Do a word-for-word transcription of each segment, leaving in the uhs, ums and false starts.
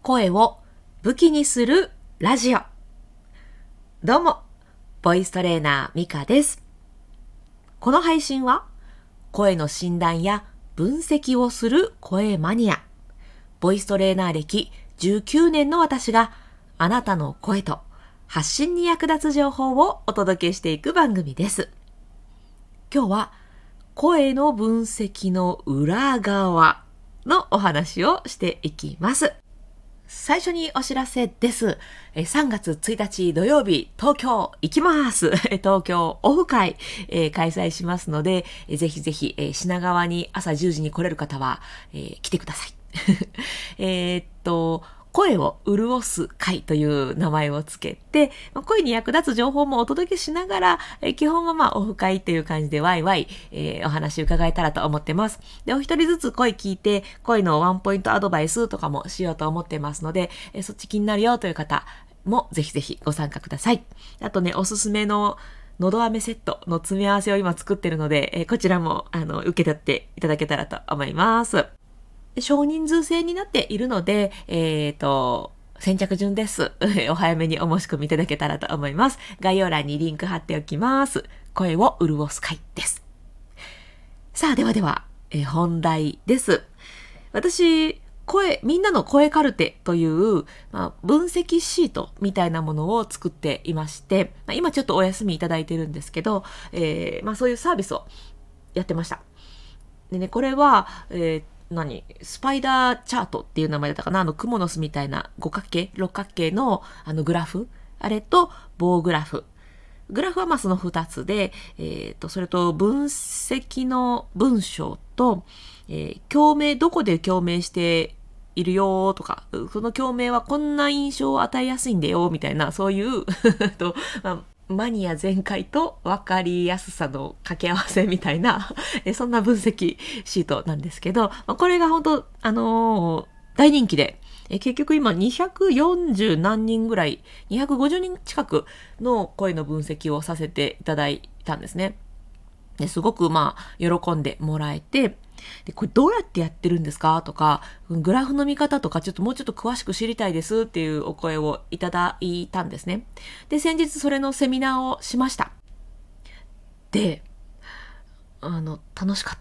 声を武器にするラジオ。どうも、ボイストレーナーミカです。この配信は声の診断や分析をする声マニア、ボイストレーナー歴じゅうきゅうねんの私があなたの声と発信に役立つ情報をお届けしていく番組です。今日は声の分析の裏側のお話をしていきます。最初にお知らせです。さんがつついたち土曜日、東京行きます。東京オフ会、えー、開催しますので、ぜひぜひ、えー、品川に朝じゅうじに来れる方は、えー、来てください。えっと、声を潤す会という名前をつけて、声に役立つ情報もお届けしながら、え基本はまあオフ会という感じでワイワイ、えー、お話伺えたらと思ってます。で、お一人ずつ声聞いて、声のワンポイントアドバイスとかもしようと思ってますので、えー、そっち気になるよという方もぜひぜひご参加ください。あとね、おすすめののど飴セットの詰め合わせを今作ってるので、えー、こちらもあの受け取っていただけたらと思います。少人数制になっているので、えっと、先着順です。お早めにお申し込みいただけたらと思います。概要欄にリンク貼っておきます。声を潤す会です。さあ、ではでは、え本題です。私、声、みんなの声カルテという、まあ、分析シートみたいなものを作っていまして、まあ、今ちょっとお休みいただいてるんですけど、えーまあ、そういうサービスをやってました。でね、これは、えー何スパイダーチャートっていう名前だったかな、あの、クモの巣みたいな五角形、六角形のあのグラフ、あれと棒グラフ。グラフはまあその二つで、えっと、それと分析の文章と、えー、共鳴、どこで共鳴しているよとか、その共鳴はこんな印象を与えやすいんだよ、みたいな、そういうと、まあマニア全開と分かりやすさの掛け合わせみたいなそんな分析シートなんですけど、これが本当あのー、大人気で、結局今にひゃくよんじゅう何人ぐらい、にひゃくごじゅうにん近くの声の分析をさせていただいたんですね。ですごくまあ喜んでもらえて、でこれどうやってやってるんですかとか、グラフの見方とかちょっともうちょっと詳しく知りたいですっていうお声をいただいたんですね。で、先日それのセミナーをしました。で、あの、楽しかった。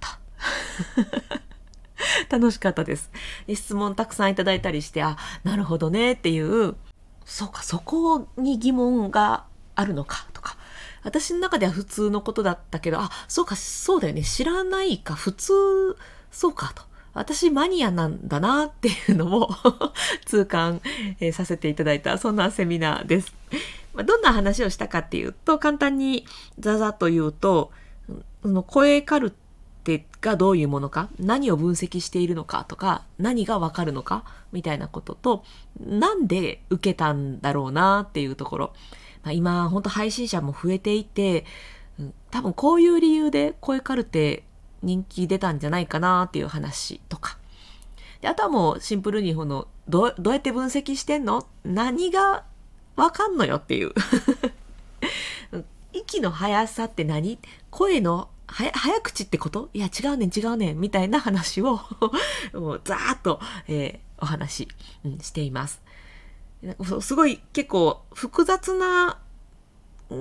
楽しかったです。質問たくさんいただいたりして、あ、なるほどねっていう、そうか、そこに疑問があるのかとか、私の中では普通のことだったけど、あ、そうか、そうだよね、知らないか、普通、そうかと。私マニアなんだなっていうのも痛感、えー、させていただいた、そんなセミナーです。まあ、どんな話をしたかっていうと、簡単にざざっと言うと、その声カルテがどういうものか、何を分析しているのかとか、何がわかるのかみたいなことと、なんで受けたんだろうなっていうところ。まあ、今本当配信者も増えていて、多分こういう理由で声カルテ人気出たんじゃないかなっていう話とか。で、あとはもうシンプルにこのどう、どうやって分析してんの？何がわかんのよっていう。息の速さって何？声のはや早口ってこと？いや違うねん違うねんみたいな話をもうざーっと、えー、お話、うん、しています。すごい結構複雑な、うん、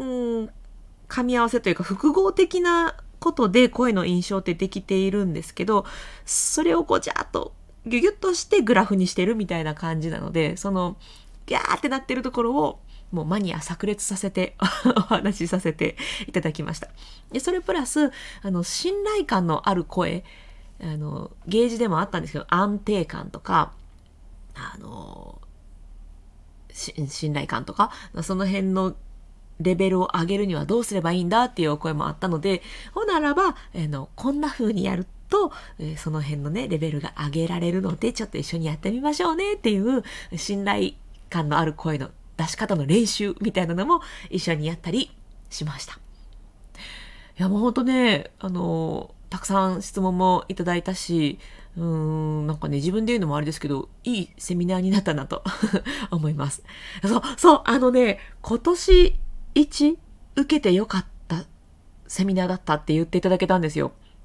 噛み合わせというか複合的なことで声の印象ってできているんですけど、それをこうジャーッとギュギュッとしてグラフにしてるみたいな感じなので、そのギャーってなってるところをもうマニア炸裂させてお話しさせていただきました。でそれプラスあの信頼感のある声、あのゲージでもあったんですけど、安定感とかあの信頼感とか、その辺のレベルを上げるにはどうすればいいんだっていうお声もあったので、ほならば、えー、のこんな風にやると、えー、その辺のねレベルが上げられるので、ちょっと一緒にやってみましょうねっていう信頼感のある声の出し方の練習みたいなのも一緒にやったりしました。いやもうほんとね、あのたくさん質問もいただいたし、うーんなんかね自分で言うのもあれですけど、いいセミナーになったなと思います。そうそうあのね今年一受けてよかったセミナーだったって言っていただけたんですよ。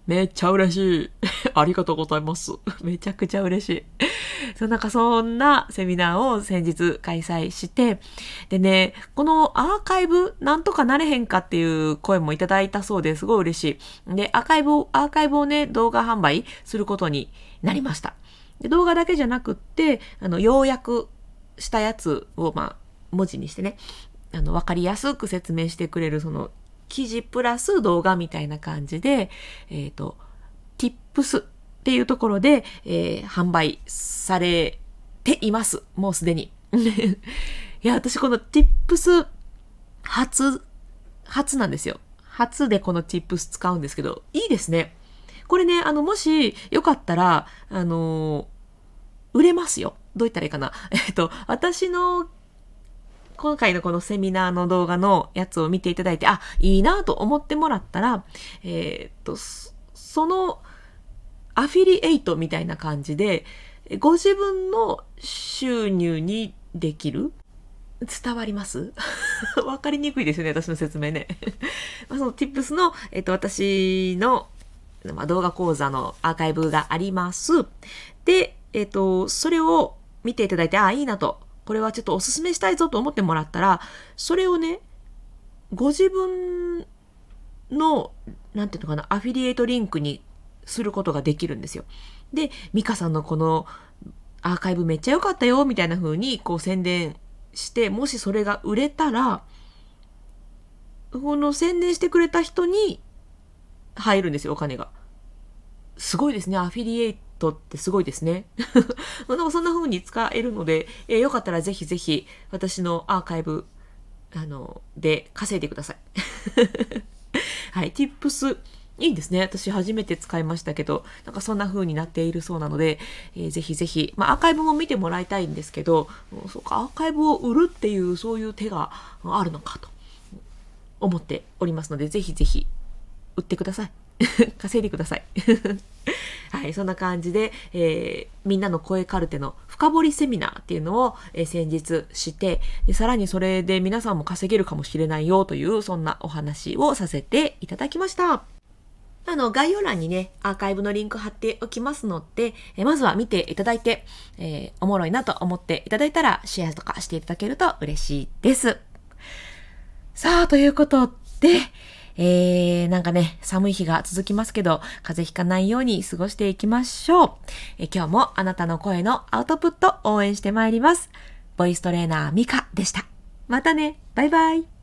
めっちゃ嬉しい。ありがとうございます。めちゃくちゃ嬉しい。そう、なんかそんなセミナーを先日開催して、でね、このアーカイブなんとかなれへんかっていう声もいただいたそうですごい嬉しい。で、アーカイブを、アーカイブをね、動画販売することになりました。で、動画だけじゃなくって、あの、要約したやつを、まあ、文字にしてね、あの、わかりやすく説明してくれる、その、記事プラス動画みたいな感じで、えっと、tips っていうところで、えー、販売されています。もうすでに。いや、私この tips 初、初なんですよ。初でこの tips 使うんですけど、いいですね。これね、あの、もしよかったら、あのー、売れますよ。どう言ったらいいかな。えっと、私の今回のこのセミナーの動画のやつを見ていただいて、あ、いいなと思ってもらったら、えー、っと、そのアフィリエイトみたいな感じで、ご自分の収入にできる？伝わりますわかりにくいですよね、私の説明ね。その tips の、えっと、私の、まあ、動画講座のアーカイブがあります。で、えっと、それを見ていただいて、あ、いいなと。これはちょっとおすすめしたいぞと思ってもらったら、それをね、ご自分の、なんていうのかな、アフィリエイトリンクにすることができるんですよ。で、ミカさんのこのアーカイブめっちゃ良かったよ、みたいな風にこう宣伝して、もしそれが売れたら、この宣伝してくれた人に入るんですよ、お金が。すごいですね。アフィリエイトってすごいですね。なんかそんな風に使えるので、えー、よかったらぜひぜひ私のアーカイブ、あの、で稼いでください。はい、tips、いいですね。私初めて使いましたけど、なんかそんな風になっているそうなので、えー、ぜひぜひ、まあアーカイブも見てもらいたいんですけど、そうか、アーカイブを売るっていうそういう手があるのかと思っておりますので、ぜひぜひ売ってください。稼いでください。はい、そんな感じで、えー、みんなの声カルテの深掘りセミナーっていうのを、えー、先日して、で、さらにそれで皆さんも稼げるかもしれないよという、そんなお話をさせていただきました。あの、概要欄にね、アーカイブのリンク貼っておきますので、えー、まずは見ていただいて、えー、おもろいなと思っていただいたら、シェアとかしていただけると嬉しいです。さあ、ということで、えー、なんかね、寒い日が続きますけど、風邪ひかないように過ごしていきましょう。えー、今日もあなたの声のアウトプット応援してまいります。ボイストレーナーミカでした。またね、バイバイ。